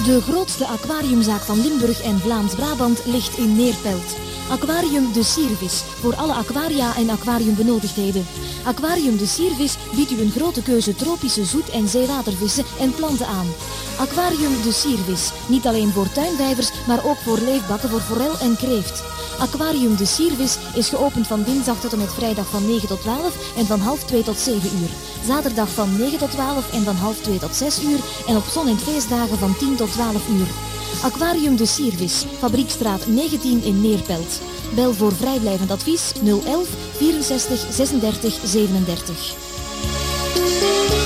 De grootste aquariumzaak van Limburg en Vlaams-Brabant ligt in Neerpelt. Aquarium de Siervis, voor alle aquaria en aquariumbenodigdheden. Aquarium de Siervis biedt u een grote keuze tropische zoet- en zeewatervissen en planten aan. Aquarium de Siervis, niet alleen voor tuinvijvers, maar ook voor leefbakken voor forel en kreeft. Aquarium de Siervis is geopend van dinsdag tot en met vrijdag van 9 tot 12 en van half 2 tot 7 uur. Zaterdag van 9 tot 12 en van half 2 tot 6 uur en op zon- en feestdagen van 10 tot 12 uur. Aquarium de Siervis, Fabriekstraat 19 in Neerpelt. Bel voor vrijblijvend advies 011 64 36 37.